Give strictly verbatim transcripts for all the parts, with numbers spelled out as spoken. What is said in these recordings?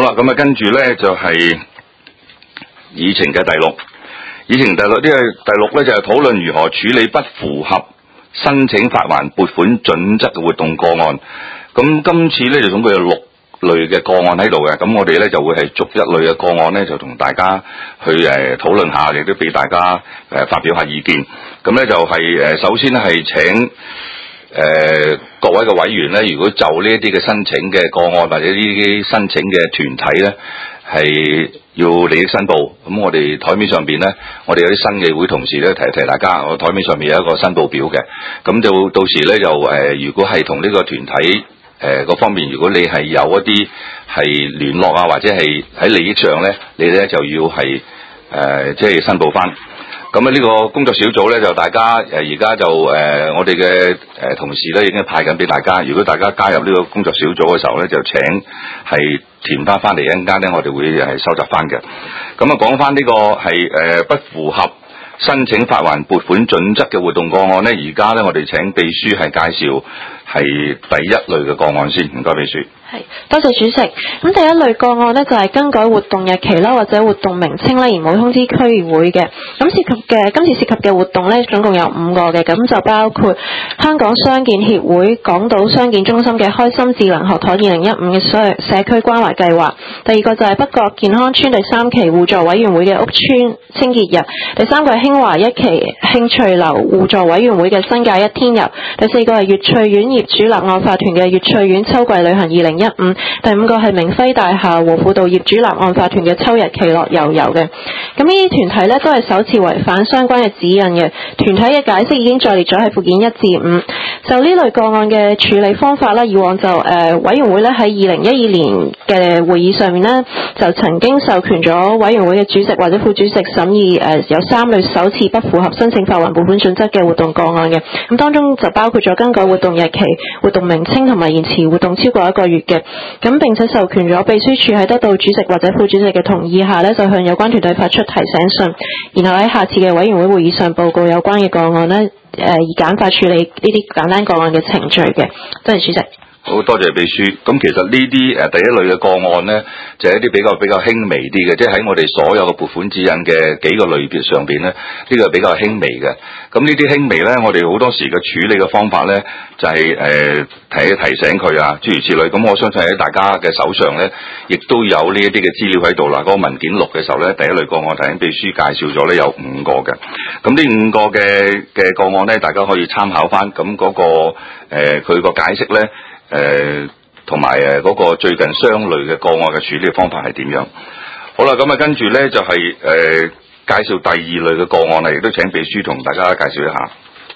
啦，咁啊跟住咧就係、是、議程嘅第六，議程第六呢個第六咧就係、是、討論如何處理不符合申請發還撥款準則嘅活動個案。咁今次咧就總共有六類嘅個案喺度嘅，咁我哋咧就會係逐一類嘅個案咧就同大家去誒討論下，亦都俾大家誒、呃、發表下意見。咁咧就係、是、誒首先咧係請。誒、呃，各位嘅委員咧，如果就呢一啲嘅申請嘅個案或者呢啲申請嘅團體咧，係要利益申報，咁我哋台面上邊咧，我哋有啲新嘅會同事咧提提大家，我台面上面有一個申報表嘅，咁就到時咧就誒、呃，如果係同呢個團體誒嗰、呃、方面，如果你係有一啲係聯絡啊，或者係喺利益上咧，你咧就要係誒即係申報翻。咁啊呢個工作小組咧就大家誒而家就誒、呃、我哋嘅誒同事咧已經派緊俾大家，如果大家加入呢個工作小組嘅時候咧，就請係填翻翻嚟，一陣間咧我哋會係收集翻嘅。咁啊講翻呢個係誒、呃、不符合申請發還撥款準則嘅活動個案咧，而家咧我哋請秘書係介紹係第一類嘅個案先，唔該秘書。 係，多謝主席。咁第一類個案呢，就係、是、更改活動日期啦，或者活動名稱咧而冇通知區議會嘅。咁涉及嘅今次涉及嘅活動呢，總共有五個嘅，咁就包括香港傷健協會港島傷健中心嘅開心智能學堂二零一五嘅社社區關懷計劃。第二個就係北角健康村第三期互助委員會嘅屋邨清潔日。第三個係興華一期興趣樓互助委員會嘅新界一天遊。第四個係粵翠苑業主立案法團嘅粵翠苑秋季旅行二零一五，第五個係明輝大廈和輔道業主立案法團嘅秋日奇樂遊遊嘅。咁呢啲團體呢，都係首次違反相關嘅指引嘅，團體嘅解釋已經載列咗喺附件一至五。就呢類個案嘅處理方法啦，以往就誒、呃、委員會咧喺二零一二年嘅會議上面呢，就曾經授權咗委員會嘅主席或者副主席審議誒、呃、有三類首次不符合申請發還撥款準則嘅活動個案嘅。咁當中就包括咗更改活動日期、活動名稱同埋延遲活動超過一個月嘅。咁並且授權咗秘書處喺得到主席或者副主席嘅同意下呢，就向有關團隊發出提醒信，然後喺下次嘅委員會會議上報告有關嘅個案呢，誒、呃、以簡化處理呢啲簡單個案嘅程序嘅。多謝主席。 好多謝秘書。咁其實呢啲誒第一類嘅個案呢，就係、是、一啲比較比較輕微啲嘅，即係喺我哋所有嘅撥款指引嘅幾個類別上邊呢，呢、這個比較輕微嘅。咁呢啲輕微呢，我哋好多時嘅處理嘅方法呢，就係、是、誒、呃、提提醒佢啊，諸如此類。咁我相信喺大家嘅手上呢，亦都有呢一啲嘅資料喺度啦。嗰、那個文件錄嘅時候呢，第一類個案頭先秘書介紹咗呢，有五個嘅。咁呢五個嘅嘅個案呢，大家可以參考翻。咁嗰、那個誒佢個解釋呢。誒，同埋誒嗰個最近相類嘅個案嘅處理方法係點樣？好啦，咁啊跟住咧就係、是、誒、呃、介紹第二類嘅個案啦，亦都請秘書同大家介紹一下。誒、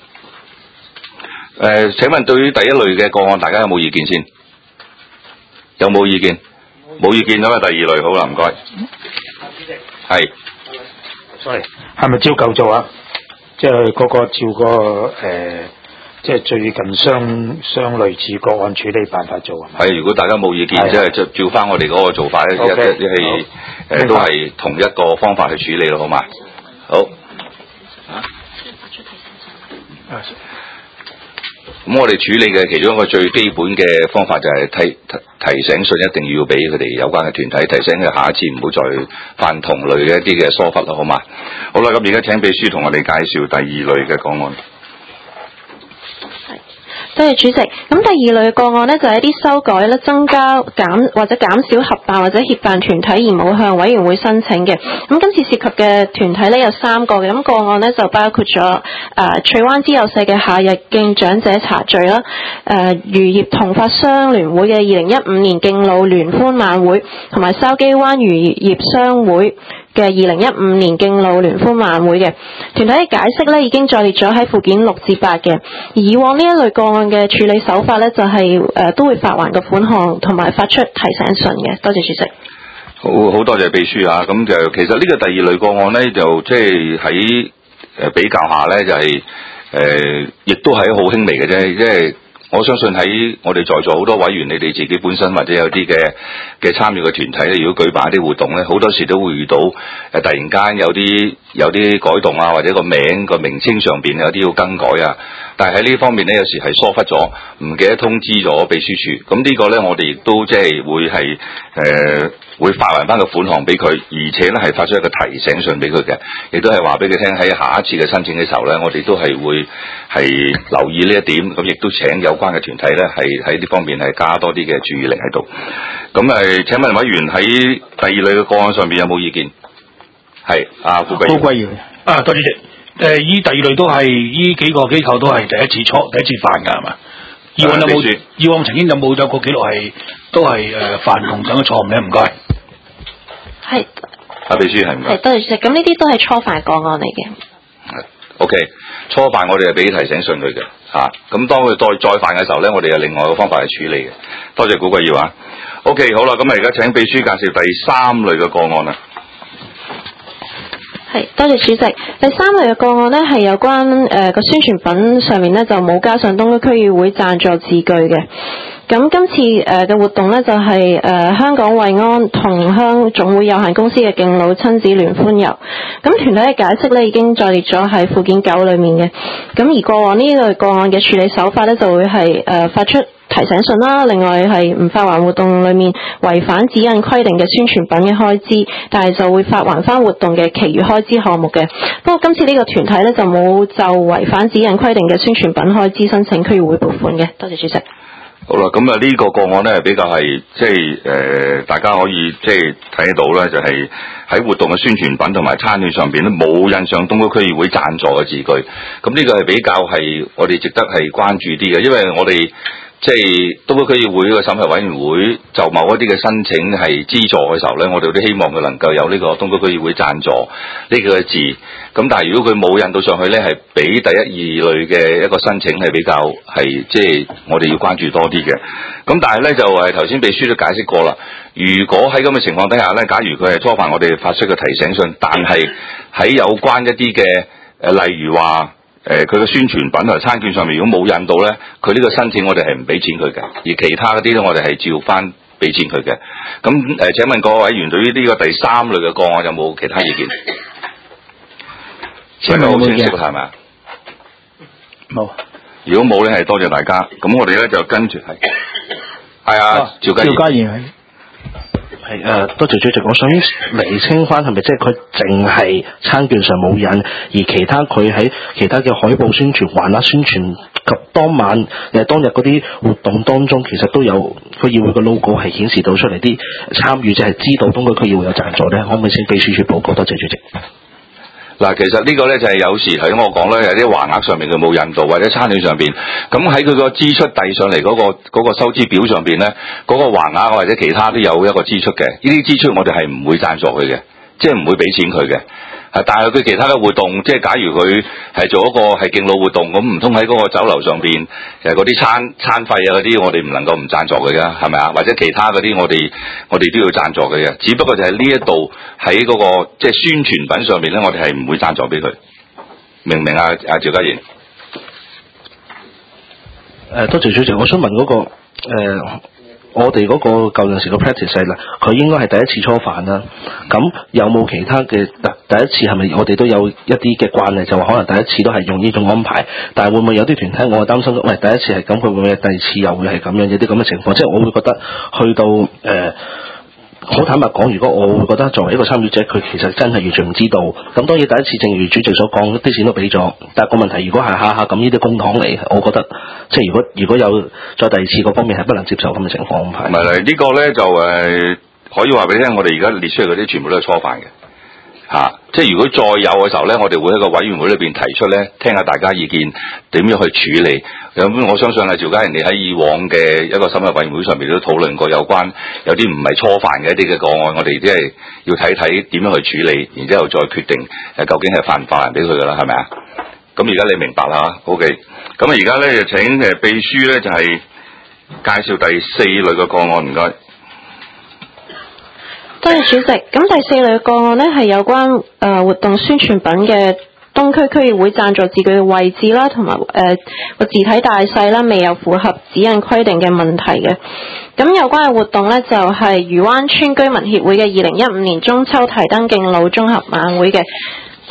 呃，請問對於第一類嘅個案，大家有冇意見先？有冇意見？冇意見咁啊，第二類好啦，唔該。係。 sorry，係咪照舊做啊？即係嗰個照個誒。呃即係最近相相類似個案處理辦法做係咪？ 係，如果大家冇意見，即係就照翻我哋嗰個做法咧，一一係誒都係同一個方法去處理咯，好嘛？好。啊？咁我哋處理嘅其中一個最基本嘅方法就係提提提醒信，一定要俾佢哋有關嘅團體提醒佢下一次唔好再犯同類嘅一啲嘅疏忽咯，好嘛？好啦，咁而家請秘書同我哋介紹第二類嘅個案。 多謝主席。咁第二類嘅個案呢，就係、是、一啲修改咧、增加、減或者減少合辦或者協辦團體而冇向委員會申請嘅。咁今次涉及嘅團體呢，有三個嘅，咁個案呢，就包括咗誒、呃、翠灣之友社嘅夏日敬長者茶聚啦，誒、呃、漁業同發商聯會嘅二零一五年敬老聯歡晚會，同埋筲箕灣漁業商會嘅二零一五年敬老聯歡晚會嘅團體嘅解釋咧，已經載列咗喺附件六至八嘅。而以往呢一類個案嘅處理手法咧，就係、是、誒、呃、都會發還個款項同埋發出提醒信嘅。多謝主席。 好好多謝秘書啊！咁就其實呢個第二類個案咧，就即係喺誒比較下咧，就係、是、誒、呃、亦都係好輕微嘅啫，即係。我相信喺我哋在座好多委員，你哋自己本身或者有啲嘅嘅參與嘅團體咧，如果舉辦一啲活動咧，好多時都會遇到誒、呃、突然間有啲有啲改動啊，或者個名個名稱上邊有啲要更改啊， 但係喺呢方面咧，有時係疏忽咗，唔記得通知咗秘書處。咁呢個咧，我哋亦都即係會係誒、呃、會發還翻個款項俾佢，而且咧係發出一個提醒信俾佢嘅，亦都係話俾佢聽喺下一次嘅申請嘅時候咧，我哋都係會係留意呢一點，咁亦都請有關嘅團體咧係喺呢方面係加多啲嘅注意力喺度。咁誒，請問委員喺第二類嘅個案上邊有冇意見？係啊，顧貴高貴耀啊，多謝主席。誒，依第二類都係依幾個機構都係第一次初第一次犯㗎係嘛？以往有冇？以往曾經有冇有個記錄係都係誒犯同等嘅錯誤咧？唔該。 係。 阿秘書係唔該。 係，多謝主席。咁呢啲都係初犯個案嚟嘅。 O、okay, K， 初犯我哋係俾提醒信佢嘅嚇，咁、啊、當佢再再犯嘅時候咧，我哋有另外個方法去處理嘅。多謝古貴耀啊。O、okay, K， 好啦，咁啊而家請秘書介紹第三類嘅個案啦。 係，多謝主席。第三類嘅個案呢，係有關誒個、呃、宣傳品上面呢，就冇加上東區區議會贊助字句嘅。咁今次誒嘅、呃、活動呢，就係、是、誒、呃、香港惠安同鄉總會有限公司嘅敬老親子聯歡遊。咁團體嘅解釋呢，已經載列咗喺附件九裏面嘅。咁而過往呢類個案嘅處理手法呢，就會係誒、呃、發出提醒信啦，另外係唔發還活動裏面違反指引規定嘅宣傳品嘅開支，但係就會發還翻活動嘅其餘開支項目嘅。不過今次呢個團體呢，就冇就違反指引規定嘅宣傳品開支申請區議會撥款嘅。多謝主席。 好啦，咁啊呢個個案咧比較係即係誒，大家可以即係睇得到咧，就係、是、喺活動嘅宣傳品同埋餐券上邊咧冇印上東區區議會贊助嘅字句，咁呢個係比較係我哋值得係關注啲嘅，因為我哋。即係東區區議會嘅審核委員會就某一啲嘅申請係資助嘅時候咧，我哋都希望佢能夠有呢個東區區議會贊助呢個字。咁但係如果佢冇印到上去咧，係比第一二類嘅一個申請係比較係即係我哋要關注多啲嘅。咁但係咧就係頭先秘書都解釋過啦。如果喺咁嘅情況底下咧，假如佢係觸犯我哋發出嘅提醒信，但係喺有關一啲嘅誒，例如話。誒佢嘅宣傳品同埋餐券上面如果冇印到咧，佢呢個申請我哋係唔俾錢佢嘅，而其他嗰啲咧我哋係照翻俾錢佢嘅。咁誒、呃、請問各位委員對於呢個第三類嘅個案有冇其他意見？請問好清晰係咪啊？冇。如果冇咧，係多謝大家。咁我哋咧就跟住係係啊，趙家賢。 係誒、呃，多謝主席。我想釐清翻係咪即係佢淨係餐券上冇印，而其他佢喺其他嘅海報宣傳、橫額宣傳及當晚誒當日嗰啲活動當中，其實都有區議會嘅 logo 係顯示到出嚟，啲參與者係知道東區區議會有贊助咧。可唔可以請秘書處報告？多謝主席。 嗱，其實呢個咧就係有時頭先我講咧，有啲橫額上面佢冇印到，或者餐券上邊，咁喺佢個支出遞上嚟嗰、嗰個嗰個收支表上邊咧，嗰、嗰個橫額或者其他都有一個支出嘅，呢啲支出我哋係唔會贊助佢嘅，即係唔會俾錢佢嘅。但係佢其他嘅活動，即係假如佢係做一個係敬老活動，咁唔通喺嗰個酒樓上邊，其實嗰啲餐餐費啊嗰啲，我哋唔能夠唔贊助佢噶，係咪啊？或者其他嗰啲，我哋我哋都要贊助佢嘅。只不過就係呢一度喺嗰個即係宣傳品上面咧，我哋係唔會贊助俾佢，明唔明啊？阿趙家賢。誒、 呃，多謝主席，我想問嗰、嗰個誒。呃我哋嗰個舊陣時個 practice 係啦，佢應該係第一次初犯啦。咁有冇其他嘅？嗱，第一次係咪我哋都有一啲嘅慣例，就話可能第一次都係用呢種安排，但係會唔會有啲團體我係擔心，喂，第一次係咁，佢會唔會第二次又會係咁樣？有啲咁嘅情況，即係我會覺得去到誒。呃好坦白講，如果我會覺得作為一個參與者，佢其實真係完全唔知道。咁當然第一次，正如主席所講，啲錢都俾咗。但係個問題，如果係下下咁呢啲公帑嚟，我覺得即係如果如果有再第二次嗰方面係不能接受咁嘅情況。唔係，呢、呢個咧就誒、呃、可以話俾你聽，我哋而家列出嚟嗰啲全部都係初犯嘅。嚇、啊！即係如果再有嘅時候咧，我哋會喺個委員會裏邊提出咧，聽下大家意見點樣去處理。咁我相信啊，趙家賢你喺以往嘅一個審核委員會上面都討論過有關有啲唔係初犯嘅一啲嘅個案，我哋即係要睇睇點樣去處理，然之後再決定誒究竟係發唔發還俾佢噶啦，係咪啊？咁而家你明白啦 OK。咁啊而家咧就請誒秘書咧就係、是、介紹第四類嘅個案，唔該。 多謝主席。咁第四類個案呢，係有關誒、呃、活動宣傳品嘅東區區議會贊助字句嘅位置啦，同埋誒個字體大細啦，未有符合指引規定嘅問題嘅。咁有關嘅活動呢，就係、是、漁灣村居民協會嘅二零一五年中秋提燈敬老綜合晚會嘅。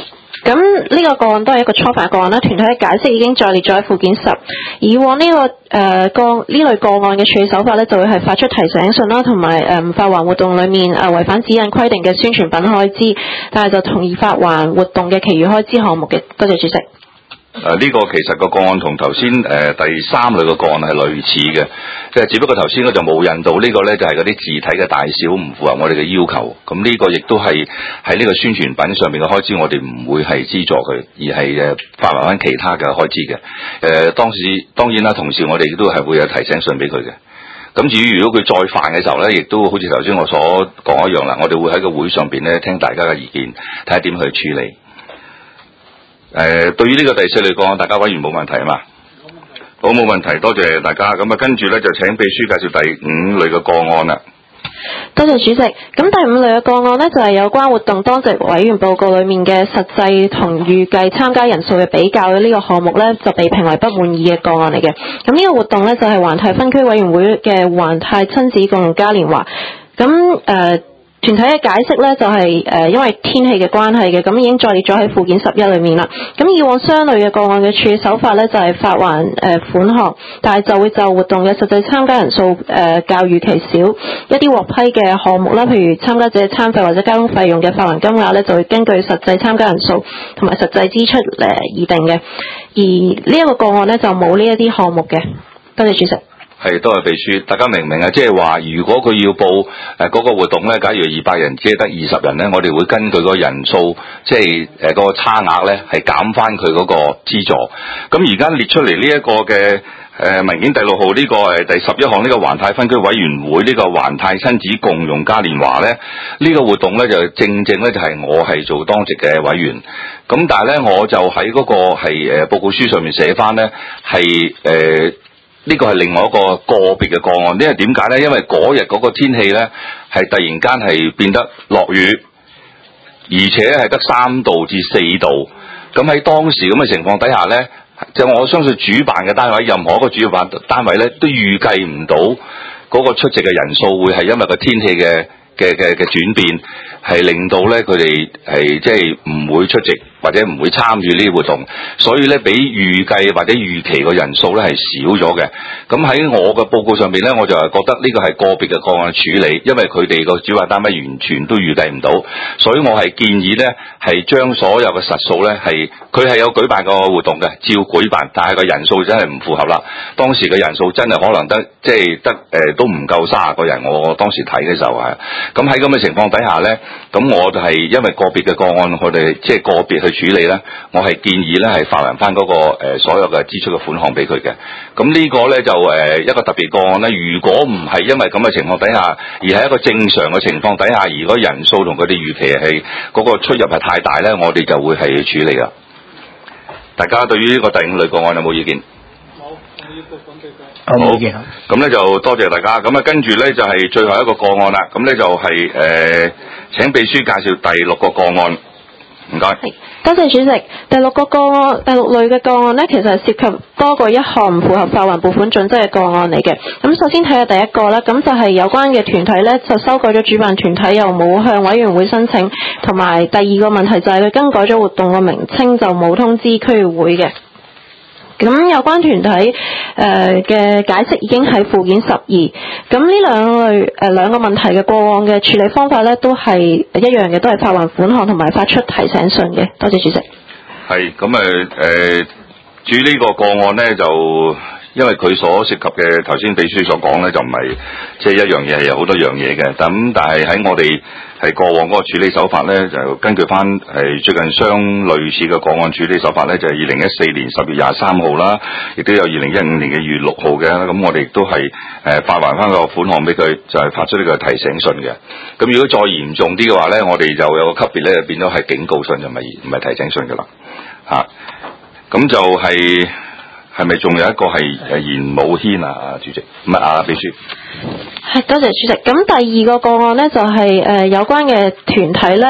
咁呢個個案都係一個初犯個案啦，團體嘅解釋已經載列咗喺附件十。以往呢、這個誒、呃、個呢類個案嘅處理手法咧，就會係發出提醒信啦，同埋誒發還活動裡面誒違、呃、反指引規定嘅宣傳品開支，但係就同意發還活動嘅其餘開支項目嘅。多謝主席。 誒呢、呃這個其實個個案同頭先誒第三類嘅個案係類似嘅，即係只不過頭先嗰就冇印到，呢、這個咧就係嗰啲字體嘅大小唔符合我哋嘅要求，咁呢個亦都係喺呢個宣傳品上面嘅開支，我哋唔會係資助佢，而係誒發還翻其他嘅開支嘅。誒、呃、當時當然啦，同時我哋亦都係會有提醒信俾佢嘅。咁至於如果佢再犯嘅時候咧，亦都好似頭先我所講一樣啦，我哋會喺個會上邊咧聽大家嘅意見，睇下點去處理。誒、呃，對於呢個第四類個案，大家委員冇問題啊嘛？好，冇問題，多謝大家。咁啊，跟住咧就請秘書介紹第五類嘅個案啦。 多謝主席。咁第五類嘅個案呢，就係、是、有關活動當值委員報告裏面嘅實際同預計參加人數嘅比較嘅呢個項目呢，就被評為不滿意嘅個案嚟嘅。咁呢個活動呢，就係、是、環泰分區委員會嘅環泰親子共融嘉年華。咁誒。呃團體嘅解釋呢，就係、是、誒、呃、因為天氣嘅關係嘅，咁已經載列咗喺附件十一裏面啦。咁以往相類嘅個案嘅處理手法呢，就係、是、發還誒、呃、款項，但係就會就活動嘅實際參加人數誒、呃、較預期少，一啲獲批嘅項目啦，譬如參加者餐費或者交通費用嘅發還金額呢，就會根據實際參加人數同埋實際支出誒而定嘅。而呢一個個案呢，就冇呢一啲項目嘅。多謝主席。 係，多謝秘書，大家明唔明啊？即係話，如果佢要報誒嗰、呃那個活動咧，假如二百人只係得二十人咧，我哋會根據個人數，即係誒嗰個差額咧，係減翻佢嗰個資助。咁而家列出嚟呢一個嘅誒、呃、文件第六號呢、這個誒第十一項呢個環泰分區委員會呢個環泰親子共融嘉年華咧，呢、這個活動咧就正正咧就係我係做當值嘅委員。咁但係咧，我就喺嗰個係誒報告書上面寫翻咧係誒。呢個係另外一個個別嘅個案，因為點解呢？因為嗰日嗰個天氣呢，係突然間係變得落雨，而且係得三度至四度。咁喺當時咁嘅情況底下呢，就我相信主辦嘅單位，任何一個主辦單位呢，都預計唔到嗰個出席嘅人數會係因為個天氣嘅嘅嘅嘅轉變，係令到呢佢哋係即係唔會出席。或者唔會參與呢啲活動，所以咧比預計或者預期嘅人數咧係少咗嘅。咁喺我嘅報告上面咧，我就係覺得呢個係個別嘅個案處理，因為佢哋個主辦單位完全都預計唔到，所以我係建議咧係將所有嘅實數咧係佢係有舉辦個活動嘅，照舉辦，但係個人數真係唔符合啦。當時嘅人數真係可能得即係得誒、呃、都唔夠三十個人，我當時睇嘅時候係。咁喺咁嘅情況底下咧，咁我就係因為個別嘅個案，我哋即係個別去處理咧，我係建議咧係發還翻嗰個誒、呃、所有嘅支出嘅款項俾佢嘅。咁呢個咧就誒、呃、一個特別個案咧，如果唔係因為咁嘅情況底下，而係一個正常嘅情況底下，如果人數同佢哋預期係嗰個出入係太大咧，我哋就會係處理啦。大家對於呢個第五類個案有冇意見？冇，我要報講俾佢。冇意見。咁咧就多謝大家。咁啊跟住咧就係、是、最後一個個案啦。咁咧就係、是、誒、呃、請秘書介紹第六個個案。唔該。 多謝主席。第六個個案，第六類嘅個案呢，其實係涉及多過一項唔符合發還撥款準則嘅個案嚟嘅。咁首先睇下第一個啦，咁就係有關嘅團體呢，就修改咗主辦團體又冇向委員會申請，同埋第二個問題就係佢更改咗活動嘅名稱就冇通知區議會嘅。咁有關團體誒嘅、呃、解釋已經喺附件十二。咁呢兩類誒、呃、兩個問題嘅個案嘅處理方法咧，都係一樣嘅，都係發還款項同埋發出提醒信嘅。多謝主席。係咁誒誒，至於呢個個案咧，就因為佢所涉及嘅頭先秘書所講咧，就唔係即係一樣嘢，係有好多樣嘢嘅。咁但係喺我哋係過往嗰個處理手法咧，就根據翻係最近相類似嘅個案處理手法咧，就係二零一四年十月廿三號啦，亦都有二零一五年嘅二月六號嘅。咁我哋亦都係誒發還翻個款項俾佢，就係、是、發出呢個提醒信嘅。咁如果再嚴重啲嘅話咧，我哋就有個級別咧，變咗係警告信，就唔係唔係提醒信噶啦。嚇、啊，咁就係、是。係咪仲有一個係誒嚴武軒啊？主席，唔係啊，秘書。係，多謝主席。咁第二個個案呢，就係、是、誒、呃、有關嘅團體呢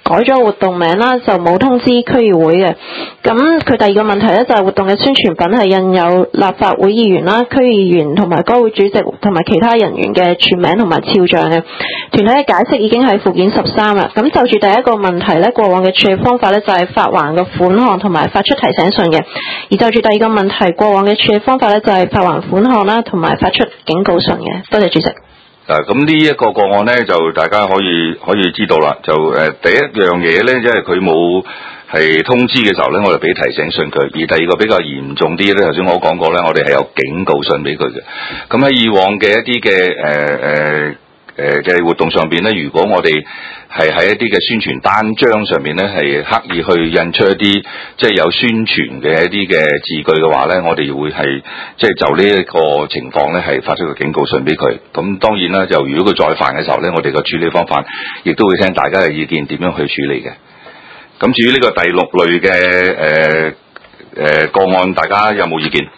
改咗活動名啦，就冇通知區議會嘅。咁佢第二個問題咧就係、是、活動嘅宣傳品係印有立法會議員啦、區議員同埋該會主席同埋其他人員嘅全名同埋肖像嘅。團體嘅解釋已經喺附件十三啦。咁就住第一個問題咧，過往嘅處理方法咧就係、是、發還個款項同埋發出提醒信嘅。而就住第二個問題，過往嘅處理方法咧就係、是、發還款項啦，同埋發出警告信嘅。多謝主席。 誒咁呢一個個案咧，就大家可以可以知道啦。就誒、呃、第一樣嘢咧，即係佢冇係通知嘅時候咧，我哋俾提醒信佢。而第二個比較嚴重啲咧，頭先我講過咧，我哋係有警告信俾佢嘅。咁喺以往嘅一啲嘅誒誒誒嘅活動上邊咧，如果我哋係喺一啲嘅宣傳單張上面咧，係刻意去印出一啲即係有宣傳嘅一啲嘅字句嘅話咧，我哋會係即係就呢一個情況咧，係發出個警告信俾佢。咁當然啦，就如果佢再犯嘅時候咧，我哋個處理方法亦都會聽大家嘅意見點樣去處理嘅。咁至於呢個第六類嘅誒誒個案，大家有冇意見？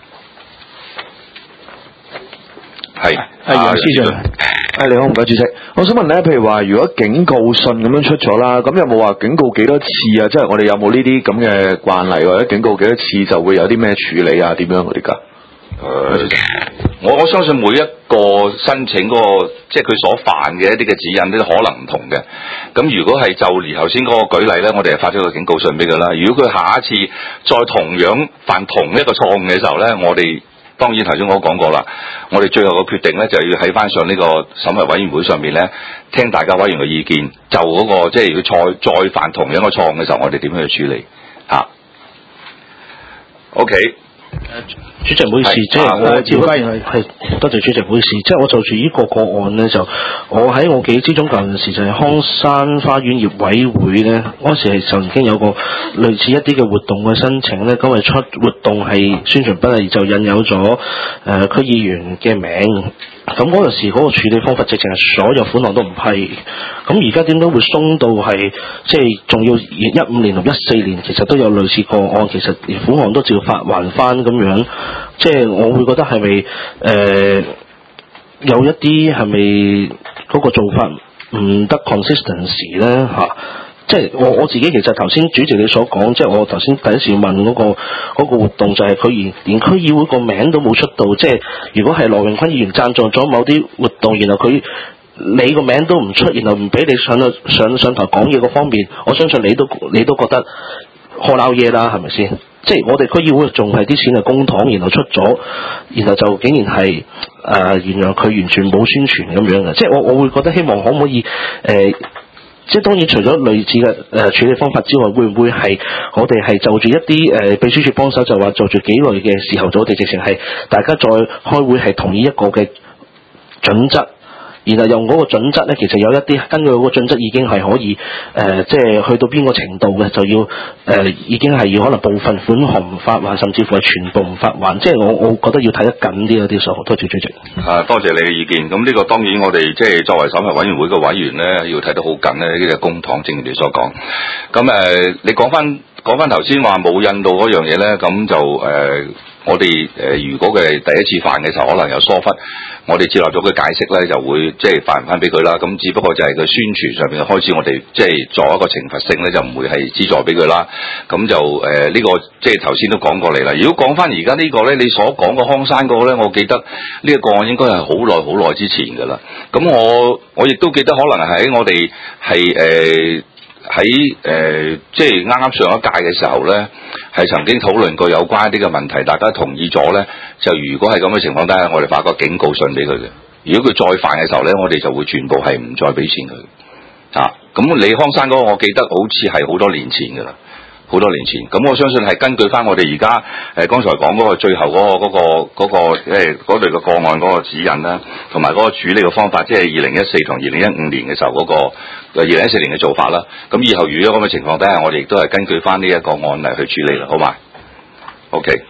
係係楊司長，係你好，唔該主席。我想問咧，譬如話，如果警告信咁樣出咗啦，咁有冇話警告幾多次啊？即係我哋有冇呢啲咁嘅慣例，或者警告幾多次就會有啲咩處理啊？點樣嗰啲㗎？誒、 呃，我我相信每一個申請嗰、那個，即係佢所犯嘅一啲嘅指引都可能唔同嘅。咁如果係就如頭先嗰個舉例咧，我哋係發咗個警告信俾佢啦。如果佢下一次再同樣犯同一個錯誤嘅時候咧，我哋當然頭先我都講過啦，我哋最後嘅決定咧就要喺翻上呢個審核委員會上面咧，聽大家委員嘅意見，就嗰、那個即係如果再再犯同樣嘅錯誤嘅時候，我哋點樣去處理嚇、啊、？OK。 主席唔好意思，即係我趙家賢係多謝主席唔好意思，即係我就住呢個個案咧，就我喺我記憶之中舊陣時就係康山花園業委會咧，嗰時係曾經有個類似一啲嘅活動嘅申請咧，咁係出活動係宣傳品，就印有咗誒、呃、區議員嘅名。咁嗰陣時嗰個處理方法直情係所有款項都唔批，咁而家點解會鬆到係即係仲要一五年同一四年其實都有類似個案，其實款項都照發還翻咁樣，即係我會覺得係咪誒有一啲係咪嗰個做法唔得 consistency 咧嚇？即係我我自己其實頭先主席你所講，即係我頭先第一時問嗰個嗰個活動就係佢連連區議會個名都冇出到，即係如果係羅榮坤議員贊助咗某啲活動，然後佢你個名都唔出，然後唔俾你上到上上台講嘢嗰方面，我相信你都你都覺得可鬧嘢啦，係咪先？即係我哋區議會仲係啲錢係公帑，然後出咗，然後就竟然係誒、呃、原來佢完全冇宣傳咁樣嘅，即係我我會覺得希望可唔可以誒？呃即係當然，除咗類似嘅誒、呃、處理方法之外，會唔會係我哋係就住一啲誒、呃、秘書處幫手，就話就住幾類嘅時候，我哋直情係大家再開會係同意一個嘅準則，然後用嗰個準則咧，其實有一啲根據嗰個準則已經係可以誒、呃，即係去到邊個程度嘅，就要誒、呃、已經係要可能部分款項唔發還，甚至乎係全部唔發還。即係我我覺得要睇得緊啲嗰啲數。多謝主席。 啊，多謝你嘅意見。咁呢個當然我哋即係作為審核委員會嘅委員咧，要睇得好緊咧。呢啲係公帑，正如你所講。咁誒、呃，你講翻講翻頭先話冇印到嗰樣嘢咧，咁就誒。呃我哋誒、呃，如果佢係第一次犯嘅時候，可能有疏忽，我哋接納咗佢解釋咧，就會即係發唔翻俾佢啦。咁只不過就係佢宣傳上面開始，我哋即係作一個懲罰性咧，就唔會係資助俾佢啦。咁就誒呢、呃這個即係頭先都講過嚟啦。如果講翻而家呢個咧，你所講個康山嗰個咧，我記得呢個個案應該係好耐好耐之前㗎啦。咁我我亦都記得可能喺我哋係誒。喺誒、呃，即係啱啱上一屆嘅時候咧，係曾經討論過有關一啲嘅問題，大家同意咗咧，就如果係咁嘅情況底下，我哋發個警告信俾佢嘅。如果佢再犯嘅時候咧，我哋就會全部係唔再俾錢佢。啊，咁李康山嗰個，我記得好似係好多年前㗎啦。好多年前，咁我相信係根據翻我哋而家誒剛才講嗰個最後嗰、嗰個嗰、嗰個嗰、嗰個誒嗰類嘅個案嗰個指引啦，同埋嗰個處理嘅方法，即係二零一四同二零一五年嘅時候嗰、嗰個二零一四年嘅做法啦。咁以後如果咁嘅情況底下，我哋亦都係根據翻呢一個案例去處理啦，好嘛？OK。